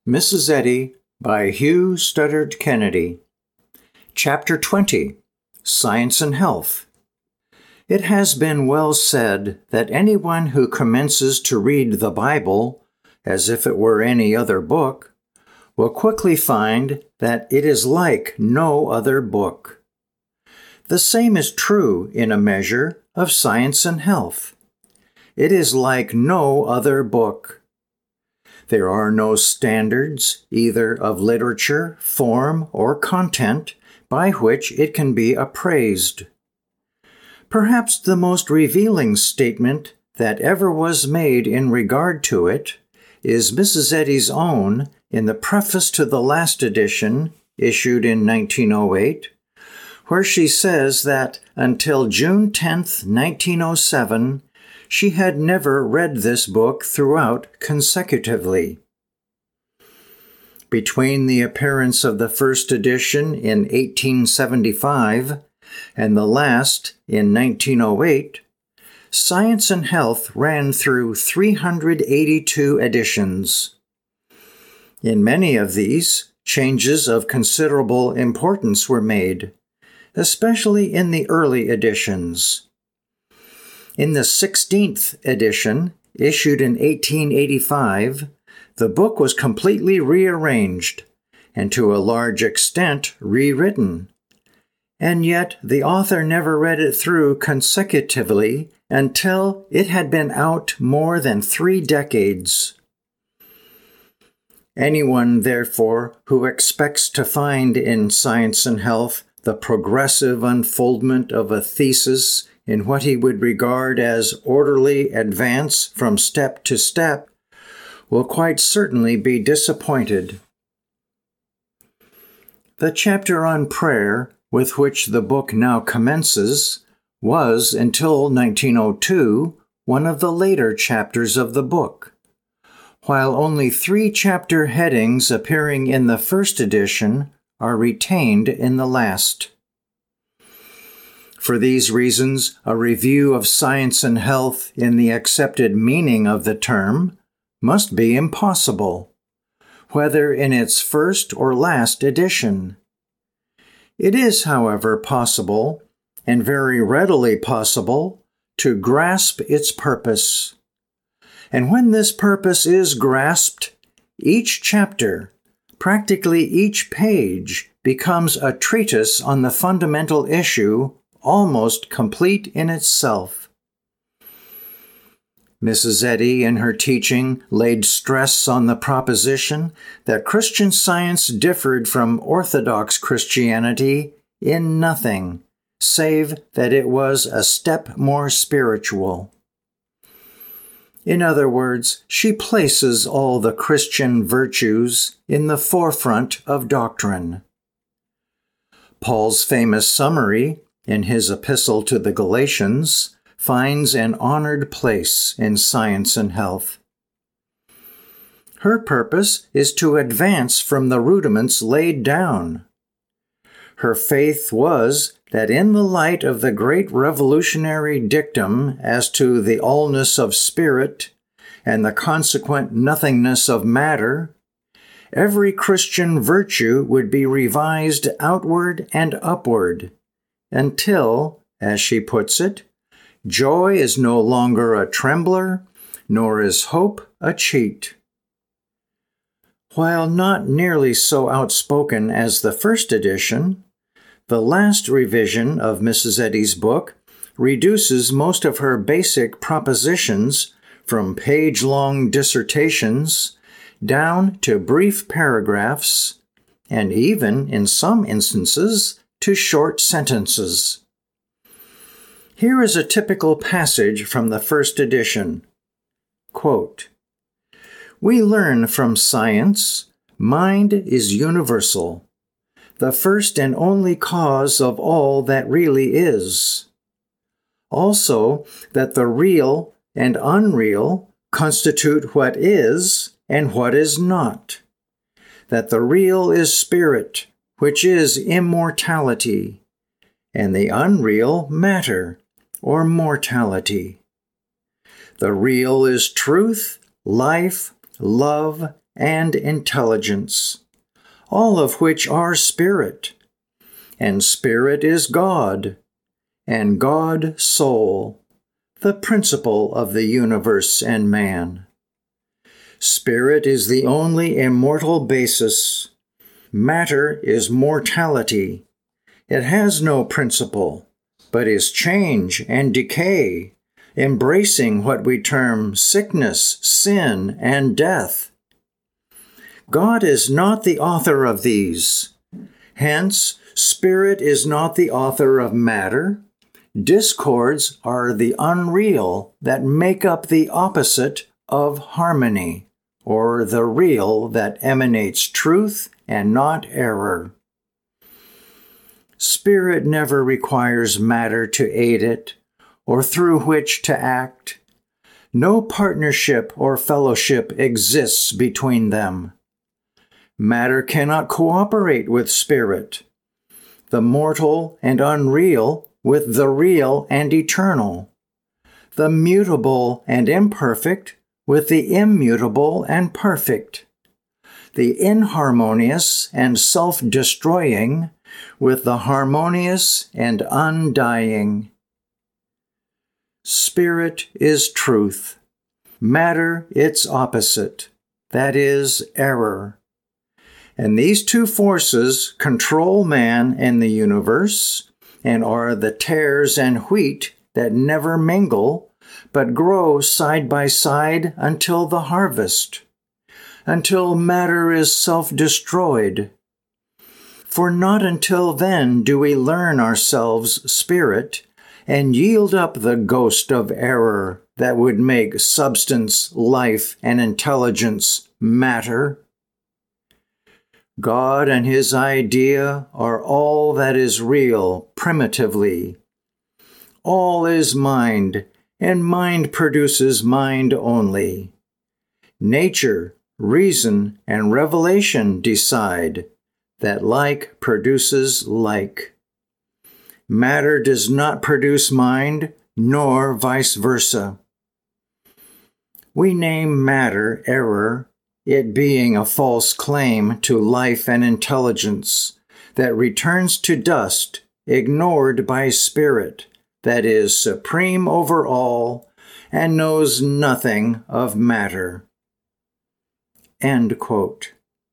Mrs. Eddy by Hugh Studdert Kennedy. Chapter 20, Science and Health. It has been well said that anyone who commences to read the Bible as if it were any other book will quickly find that it is like no other book. The same is true in a measure of science and health. It is like no other book. There are no standards, either of literature, form, or content, by which it can be appraised. Perhaps the most revealing statement that ever was made in regard to it is Mrs. Eddy's own in the preface to the last edition, issued in 1908, where she says that until June 10, 1907, she had never read this book throughout consecutively. Between the appearance of the first edition in 1875 and the last in 1908, Science and Health ran through 382 editions. In many of these, changes of considerable importance were made, especially in the early editions. In the 16th edition, issued in 1885, the book was completely rearranged and to a large extent rewritten. And yet the author never read it through consecutively until it had been out more than 3 decades. Anyone, therefore, who expects to find in Science and Health the progressive unfoldment of a thesis in what he would regard as orderly advance from step to step, will quite certainly be disappointed. The chapter on prayer, with which the book now commences, was, until 1902, one of the later chapters of the book, while only 3 chapter headings appearing in the first edition are retained in the last. For these reasons, a review of Science and Health in the accepted meaning of the term must be impossible, whether in its first or last edition. It is, however, possible, and very readily possible, to grasp its purpose. And when this purpose is grasped, each chapter, practically each page, becomes a treatise on the fundamental issue, almost complete in itself. Mrs. Eddy, in her teaching, laid stress on the proposition that Christian Science differed from Orthodox Christianity in nothing, save that it was a step more spiritual. In other words, she places all the Christian virtues in the forefront of doctrine. Paul's famous summary, in his epistle to the Galatians, finds an honored place in Science and Health. Her purpose is to advance from the rudiments laid down. Her faith was that in the light of the great revolutionary dictum as to the allness of spirit and the consequent nothingness of matter, every Christian virtue would be revised outward and upward, until, as she puts it, joy is no longer a trembler, nor is hope a cheat. While not nearly so outspoken as the first edition, the last revision of Mrs. Eddy's book reduces most of her basic propositions from page-long dissertations down to brief paragraphs, and even, in some instances, to short sentences. Here is a typical passage from the first edition. Quote, "We learn from science, mind is universal, the first and only cause of all that really is. Also, that the real and unreal constitute what is and what is not. That the real is spirit, which is immortality, and the unreal matter, or mortality. The real is truth, life, love, and intelligence, all of which are spirit. And spirit is God, and God soul, the principle of the universe and man. Spirit is the only immortal basis. Matter is mortality. It has no principle, but is change and decay, embracing what we term sickness, sin, and death. God is not the author of these. Hence, spirit is not the author of matter. Discords are the unreal that make up the opposite of harmony, or the real that emanates truth and not error. Spirit never requires matter to aid it, or through which to act. No partnership or fellowship exists between them. Matter cannot cooperate with spirit, the mortal and unreal with the real and eternal, the mutable and imperfect with the immutable and perfect, the inharmonious and self-destroying with the harmonious and undying. Spirit is truth, matter its opposite, that is, error. And these two forces control man and the universe, and are the tares and wheat that never mingle, but grow side by side until the harvest, until matter is self-destroyed. For not until then do we learn ourselves spirit, and yield up the ghost of error that would make substance, life, and intelligence matter. God and His idea are all that is real primitively. All is mind, and mind produces mind only. Nature, reason, and revelation decide that like produces like. Matter does not produce mind, nor vice versa. We name matter error, it being a false claim to life and intelligence that returns to dust, ignored by spirit, that is supreme over all and knows nothing of matter. End quote.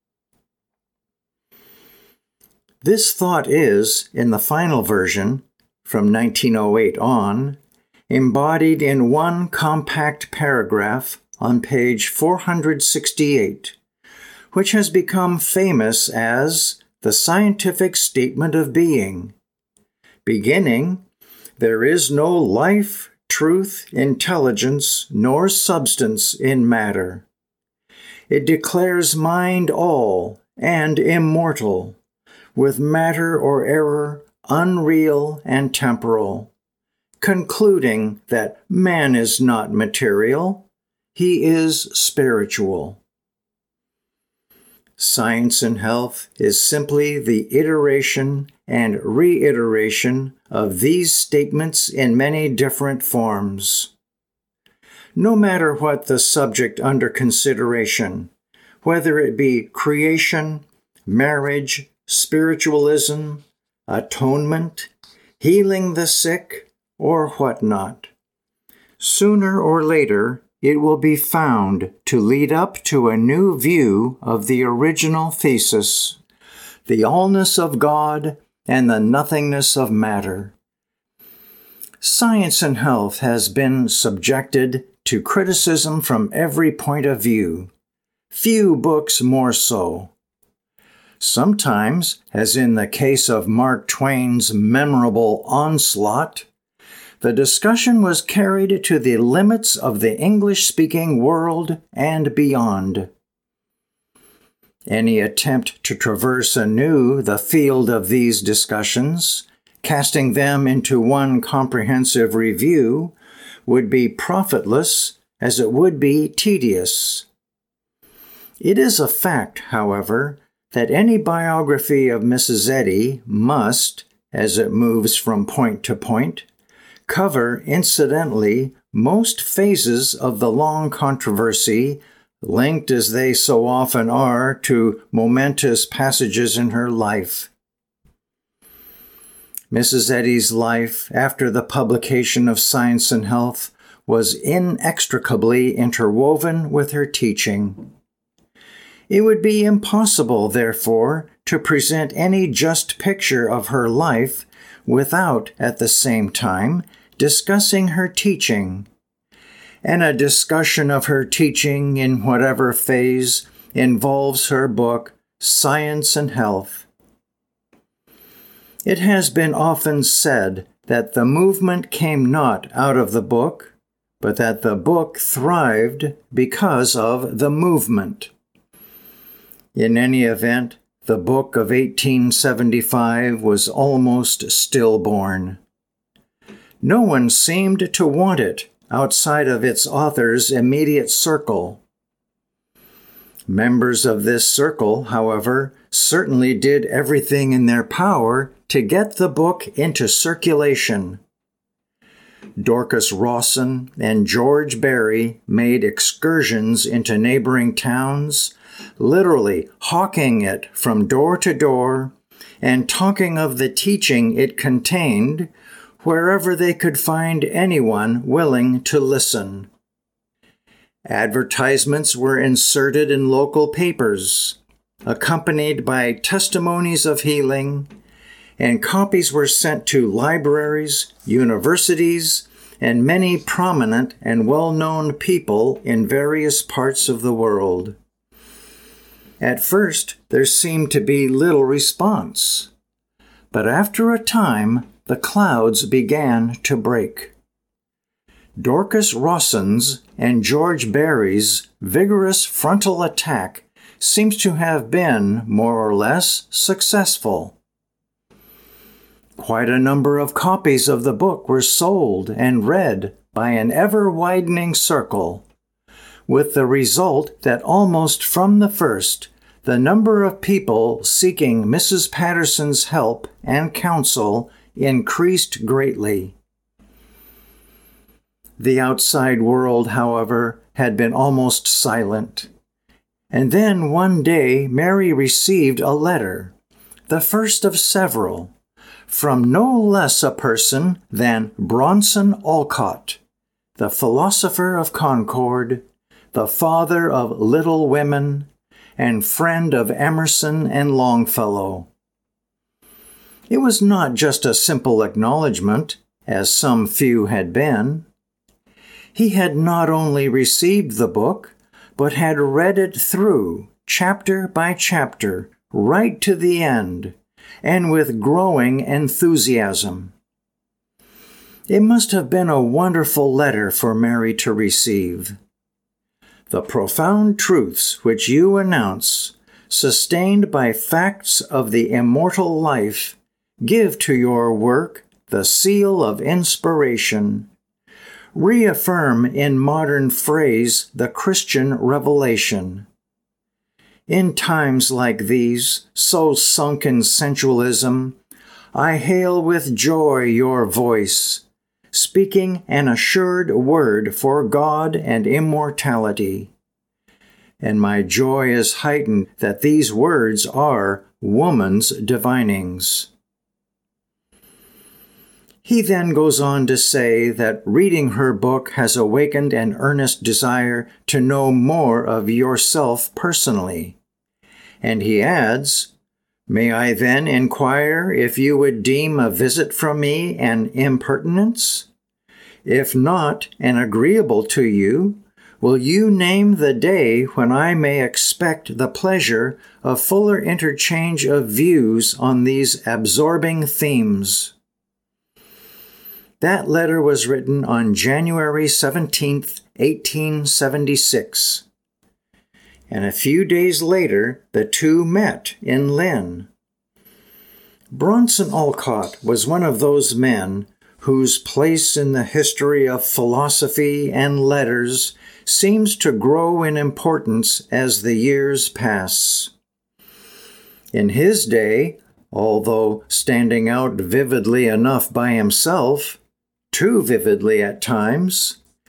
This thought is, in the final version, from 1908 on, embodied in one compact paragraph on page 468, which has become famous as the Scientific Statement of Being. Beginning, there is no life, truth, intelligence, nor substance in matter. It declares mind all and immortal, with matter or error unreal and temporal, concluding that man is not material, he is spiritual. Science and Health is simply the iteration and reiteration of these statements in many different forms. No matter what the subject under consideration, whether it be creation, marriage, spiritualism, atonement, healing the sick, or whatnot, sooner or later it will be found to lead up to a new view of the original thesis, the allness of God and the nothingness of matter. Science and Health has been subjected to criticism from every point of view, few books more so. Sometimes, as in the case of Mark Twain's memorable Onslaught, the discussion was carried to the limits of the English-speaking world and beyond. Any attempt to traverse anew the field of these discussions, casting them into one comprehensive review, would be profitless as it would be tedious. It is a fact, however, that any biography of Mrs. Eddy must, as it moves from point to point, cover incidentally most phases of the long controversy linked as they so often are to momentous passages in her life. Mrs. Eddy's life after the publication of Science and Health was inextricably interwoven with her teaching. It would be impossible, therefore, to present any just picture of her life without, at the same time, discussing her teaching. And a discussion of her teaching in whatever phase involves her book, Science and Health. It has been often said that the movement came not out of the book, but that the book thrived because of the movement. In any event, the book of 1875 was almost stillborn. No one seemed to want it outside of its author's immediate circle. Members of this circle, however, certainly did everything in their power to get the book into circulation. Dorcas Rawson and George Berry made excursions into neighboring towns, literally hawking it from door to door and talking of the teaching it contained wherever they could find anyone willing to listen. Advertisements were inserted in local papers, accompanied by testimonies of healing, and copies were sent to libraries, universities, and many prominent and well-known people in various parts of the world. At first, there seemed to be little response, but after a time, the clouds began to break. Dorcas Rawson's and George Berry's vigorous frontal attack seems to have been, more or less, successful. Quite a number of copies of the book were sold and read by an ever-widening circle, with the result that almost from the first, the number of people seeking Mrs. Patterson's help and counsel increased greatly. The outside world, however, had been almost silent. And then one day Mary received a letter, the first of several, from no less a person than Bronson Alcott, the philosopher of Concord, the father of Little Women, and friend of Emerson and Longfellow. It was not just a simple acknowledgment, as some few had been. He had not only received the book, but had read it through, chapter by chapter, right to the end, and with growing enthusiasm. It must have been a wonderful letter for Mary to receive. The profound truths which you announce, sustained by facts of the immortal life, give to your work the seal of inspiration. Reaffirm in modern phrase the Christian revelation. In times like these, so sunk in sensualism, I hail with joy your voice, speaking an assured word for God and immortality. And my joy is heightened that these words are woman's divinings. He then goes on to say that reading her book has awakened an earnest desire to know more of yourself personally. And he adds, "May I then inquire if you would deem a visit from me an impertinence? If not, and agreeable to you, will you name the day when I may expect the pleasure of fuller interchange of views on these absorbing themes?" That letter was written on January 17th, 1876. And a few days later, the two met in Lynn. Bronson Alcott was one of those men whose place in the history of philosophy and letters seems to grow in importance as the years pass. In his day, although standing out vividly enough by himself, too vividly at times,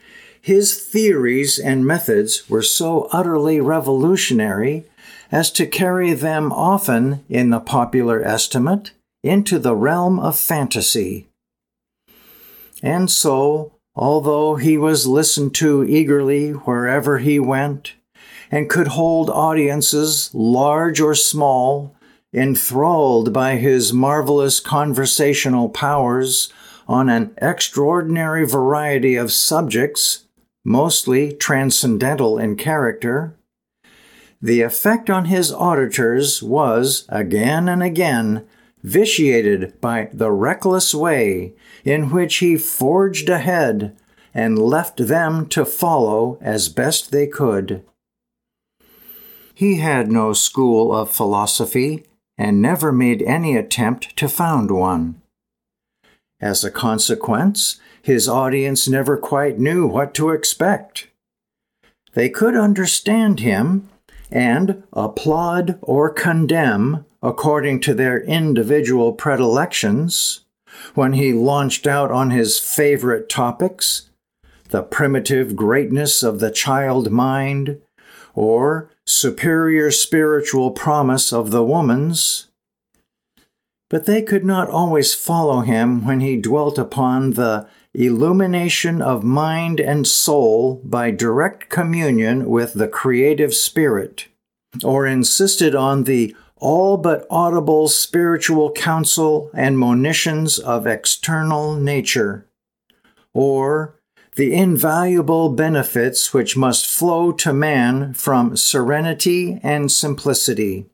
His theories and methods were so utterly revolutionary as to carry them often, in the popular estimate, into the realm of fantasy. And so, although he was listened to eagerly wherever he went, and could hold audiences, large or small, enthralled by his marvelous conversational powers on an extraordinary variety of subjects, mostly transcendental in character, the effect on his auditors was, again and again, vitiated by the reckless way in which he forged ahead and left them to follow as best they could. He had no school of philosophy and never made any attempt to found one. As a consequence, his audience never quite knew what to expect. They could understand him and applaud or condemn according to their individual predilections when he launched out on his favorite topics, the primitive greatness of the child mind, or superior spiritual promise of the woman's. But they could not always follow him when he dwelt upon the illumination of mind and soul by direct communion with the creative spirit, or insisted on the all but audible spiritual counsel and monitions of external nature, or the invaluable benefits which must flow to man from serenity and simplicity.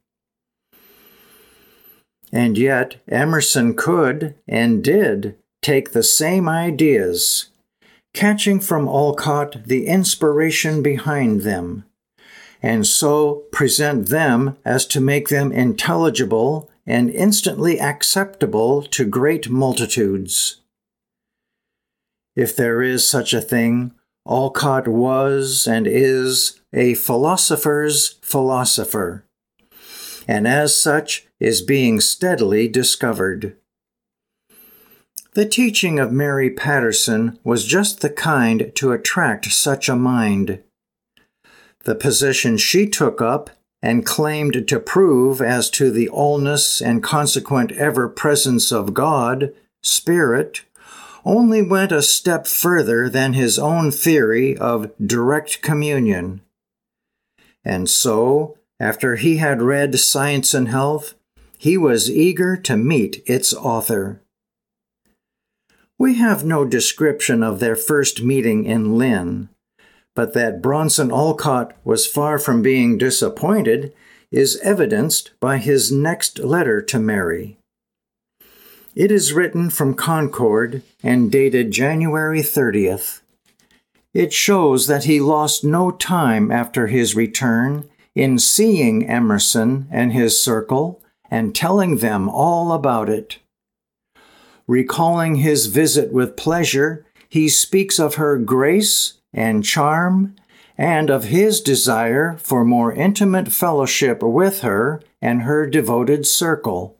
And yet Emerson could and did take the same ideas, catching from Olcott the inspiration behind them, and so present them as to make them intelligible and instantly acceptable to great multitudes. If there is such a thing, Olcott was and is a philosopher's philosopher, and as such is being steadily discovered. The teaching of Mary Patterson was just the kind to attract such a mind. The position she took up and claimed to prove as to the allness and consequent ever-presence of God, Spirit, only went a step further than his own theory of direct communion. And so, after he had read Science and Health, he was eager to meet its author. We have no description of their first meeting in Lynn, but that Bronson Olcott was far from being disappointed is evidenced by his next letter to Mary. It is written from Concord and dated January 30th. It shows that he lost no time after his return in seeing Emerson and his circle and telling them all about it. Recalling his visit with pleasure, he speaks of her grace and charm, and of his desire for more intimate fellowship with her and her devoted circle.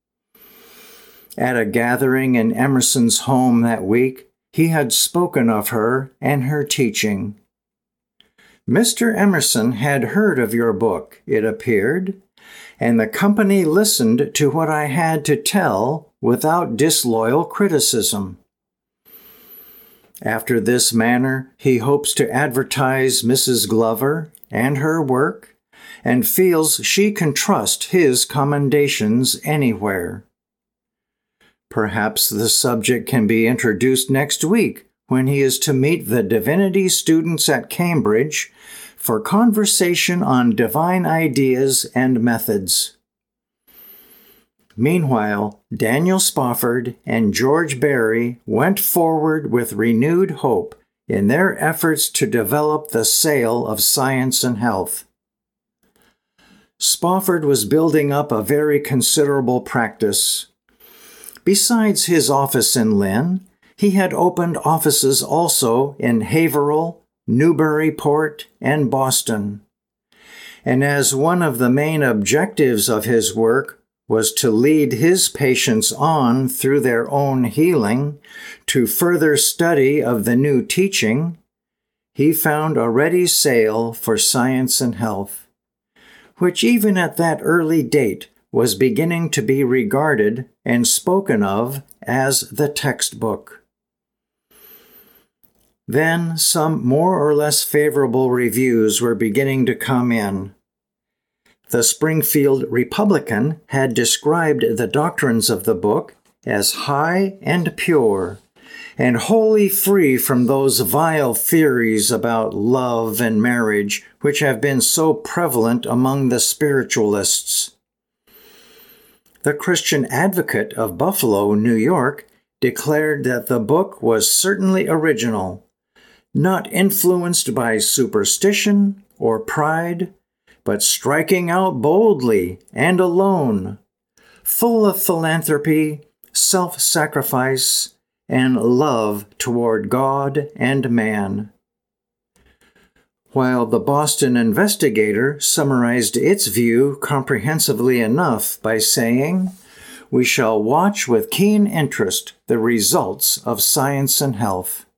At a gathering in Emerson's home that week, he had spoken of her and her teaching. Mr. Emerson had heard of your book, it appeared, and the company listened to what I had to tell without disloyal criticism. After this manner, he hopes to advertise Mrs. Glover and her work, and feels she can trust his commendations anywhere. Perhaps the subject can be introduced next week when he is to meet the divinity students at Cambridge for conversation on divine ideas and methods. Meanwhile, Daniel Spofford and George Berry went forward with renewed hope in their efforts to develop the sale of Science and Health. Spofford was building up a very considerable practice. Besides his office in Lynn, he had opened offices also in Haverhill, Newburyport, and Boston. And as one of the main objectives of his work was to lead his patients on through their own healing to further study of the new teaching, he found a ready sale for Science and Health, which even at that early date was beginning to be regarded and spoken of as the textbook. Then some more or less favorable reviews were beginning to come in. The Springfield Republican had described the doctrines of the book as high and pure, and wholly free from those vile theories about love and marriage which have been so prevalent among the spiritualists. The Christian Advocate of Buffalo, New York, declared that the book was certainly original, not influenced by superstition or pride, but striking out boldly and alone, full of philanthropy, self-sacrifice, and love toward God and man. While the Boston Investigator summarized its view comprehensively enough by saying, "We shall watch with keen interest the results of Science and Health."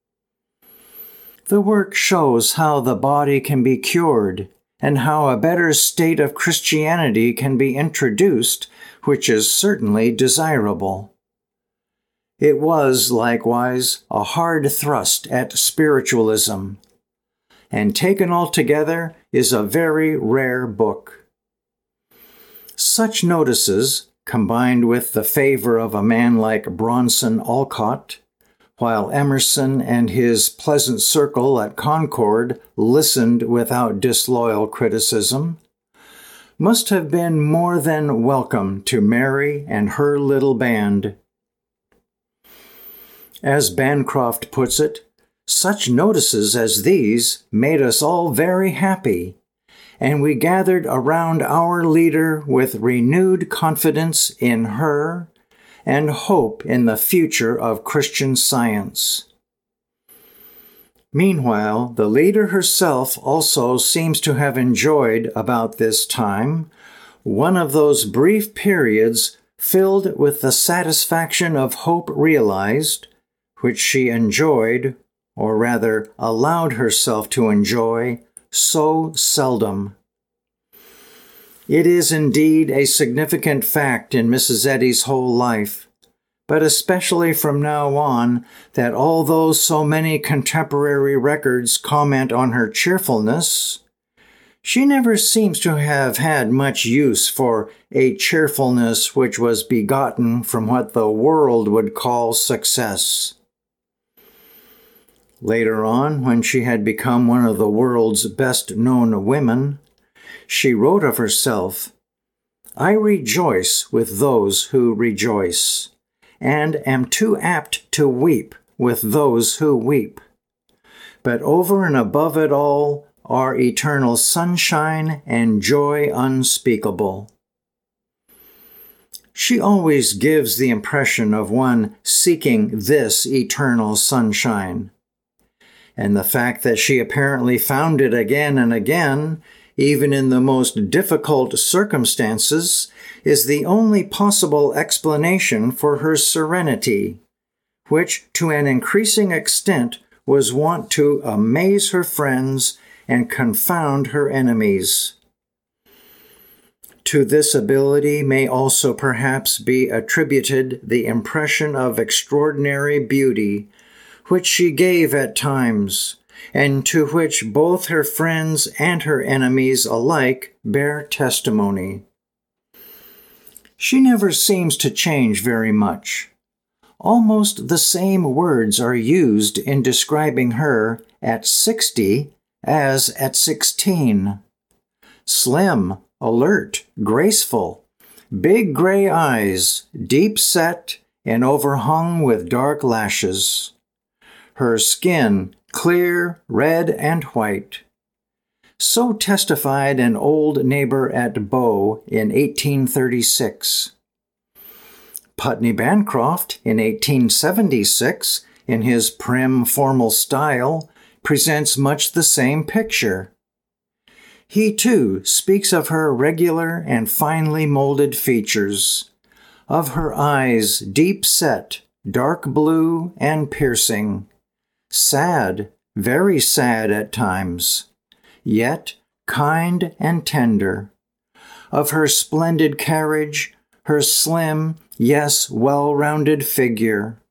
The work shows how the body can be cured and how a better state of Christianity can be introduced, which is certainly desirable. It was, likewise, a hard thrust at spiritualism, and taken altogether is a very rare book. Such notices, combined with the favor of a man like Bronson Alcott, while Emerson and his pleasant circle at Concord listened without disloyal criticism, must have been more than welcome to Mary and her little band. As Bancroft puts it, such notices as these made us all very happy, and we gathered around our leader with renewed confidence in her and hope in the future of Christian Science. Meanwhile, the leader herself also seems to have enjoyed about this time one of those brief periods filled with the satisfaction of hope realized, which she enjoyed, or rather allowed herself to enjoy, so seldom. It is indeed a significant fact in Mrs. Eddy's whole life, but especially from now on, that although so many contemporary records comment on her cheerfulness, she never seems to have had much use for a cheerfulness which was begotten from what the world would call success. Later on, when she had become one of the world's best-known women, she wrote of herself, "I rejoice with those who rejoice, and am too apt to weep with those who weep. But over and above it all are eternal sunshine and joy unspeakable." She always gives the impression of one seeking this eternal sunshine. And the fact that she apparently found it again and again, even in the most difficult circumstances, is the only possible explanation for her serenity, which to an increasing extent was wont to amaze her friends and confound her enemies. To this ability may also perhaps be attributed the impression of extraordinary beauty, which she gave at times, and to which both her friends and her enemies alike bear testimony. She never seems to change very much. Almost the same words are used in describing her at 60 as at 16. Slim, alert, graceful, big gray eyes, deep set and overhung with dark lashes. Her skin clear, red, and white. So testified an old neighbor at Bow in 1836. Putney Bancroft, in 1876, in his prim, formal style, presents much the same picture. He, too, speaks of her regular and finely molded features, of her eyes deep set, dark blue, and piercing, sad, very sad at times, yet kind and tender, of her splendid carriage, her slim, yes, well-rounded figure.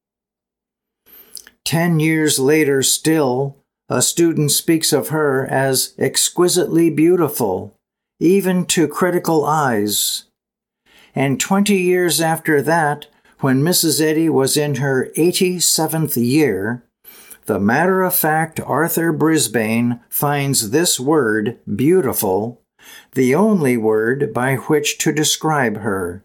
10 years later still, a student speaks of her as exquisitely beautiful, even to critical eyes. And 20 years after that, when Mrs. Eddy was in her 87th year, the matter-of-fact Arthur Brisbane finds this word, beautiful, the only word by which to describe her.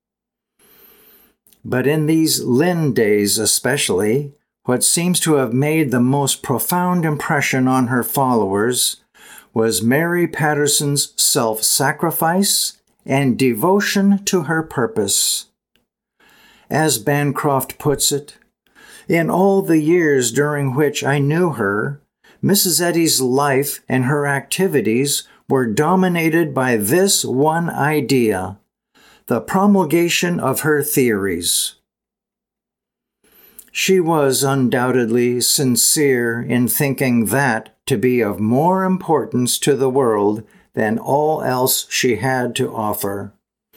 But in these Lynn days especially, what seems to have made the most profound impression on her followers was Mary Patterson's self-sacrifice and devotion to her purpose. As Bancroft puts it, in all the years during which I knew her, Mrs. Eddy's life and her activities were dominated by this one idea, the promulgation of her theories. She was undoubtedly sincere in thinking that to be of more importance to the world than all else she had to offer.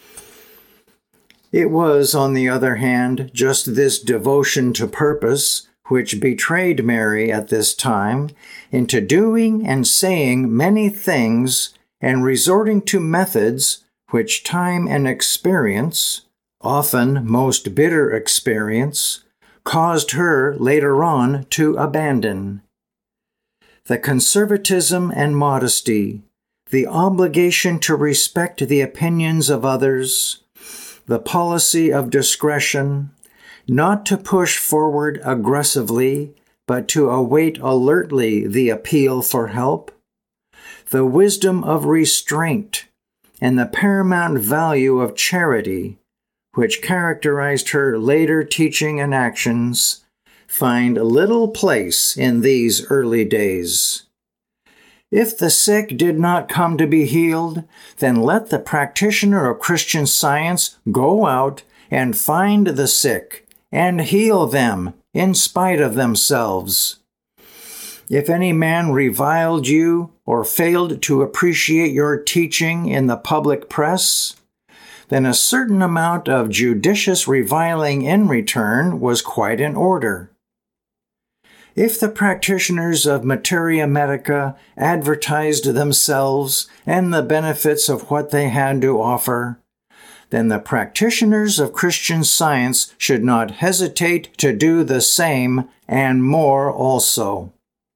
It was, on the other hand, just this devotion to purpose which betrayed Mary at this time into doing and saying many things and resorting to methods which time and experience, often most bitter experience, caused her later on to abandon. The conservatism and modesty, the obligation to respect the opinions of others, the policy of discretion, not to push forward aggressively, but to await alertly the appeal for help, the wisdom of restraint, and the paramount value of charity, which characterized her later teaching and actions, find little place in these early days. If the sick did not come to be healed, then let the practitioner of Christian Science go out and find the sick and heal them in spite of themselves. If any man reviled you or failed to appreciate your teaching in the public press, then a certain amount of judicious reviling in return was quite in order. If the practitioners of Materia Medica advertised themselves and the benefits of what they had to offer, then the practitioners of Christian Science should not hesitate to do the same and more also.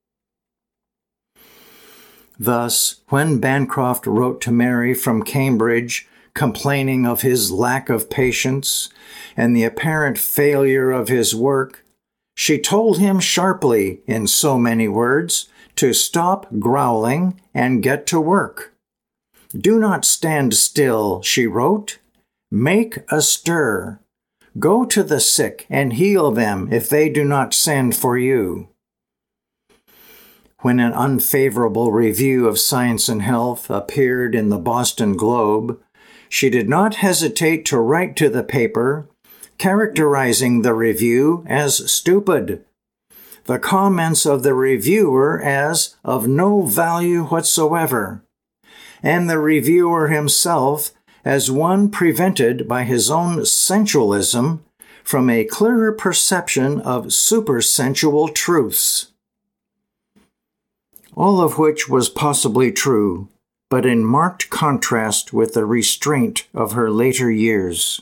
Thus, when Bancroft wrote to Mary from Cambridge, complaining of his lack of patience and the apparent failure of his work, she told him sharply, in so many words, to stop growling and get to work. Do not stand still, she wrote. Make a stir. Go to the sick and heal them if they do not send for you. When an unfavorable review of Science and Health appeared in the Boston Globe, she did not hesitate to write to the paper, characterizing the review as stupid, the comments of the reviewer as of no value whatsoever, and the reviewer himself as one prevented by his own sensualism from a clearer perception of supersensual truths. All of which was possibly true, but in marked contrast with the restraint of her later years.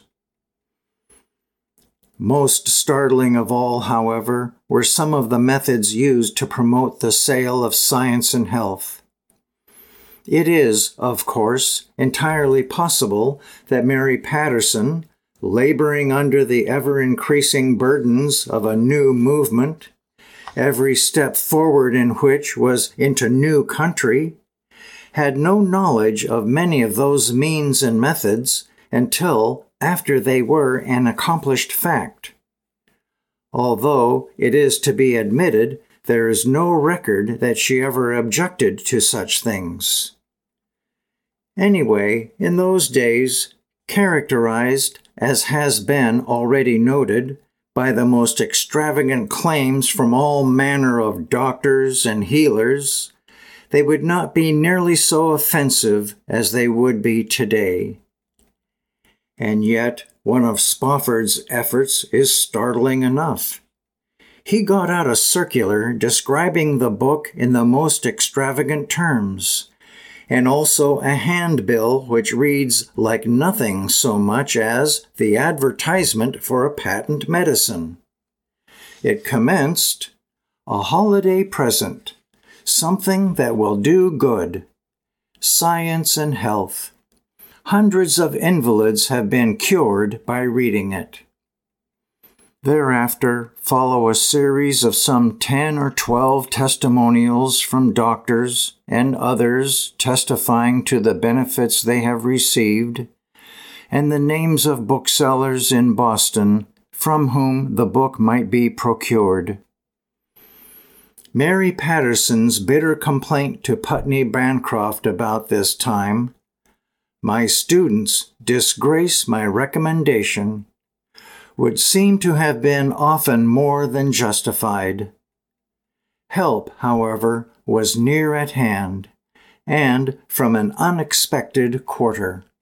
Most startling of all, however, were some of the methods used to promote the sale of Science and Health. It is, of course, entirely possible that Mary Patterson, laboring under the ever-increasing burdens of a new movement, every step forward in which was into new country, had no knowledge of many of those means and methods until after they were an accomplished fact. Although it is to be admitted there is no record that she ever objected to such things. Anyway, in those days, characterized, as has been already noted, by the most extravagant claims from all manner of doctors and healers, they would not be nearly so offensive as they would be today. And yet, one of Spofford's efforts is startling enough. He got out a circular describing the book in the most extravagant terms, and also a handbill which reads like nothing so much as the advertisement for a patent medicine. It commenced, "A holiday present, something that will do good, science and health. Hundreds of invalids have been cured by reading it." Thereafter follow a series of some 10 or 12 testimonials from doctors and others testifying to the benefits they have received, and the names of booksellers in Boston from whom the book might be procured. Mary Patterson's bitter complaint to Putney Bancroft about this time, "My students disgrace my recommendation," would seem to have been often more than justified. Help, however, was near at hand, and from an unexpected quarter.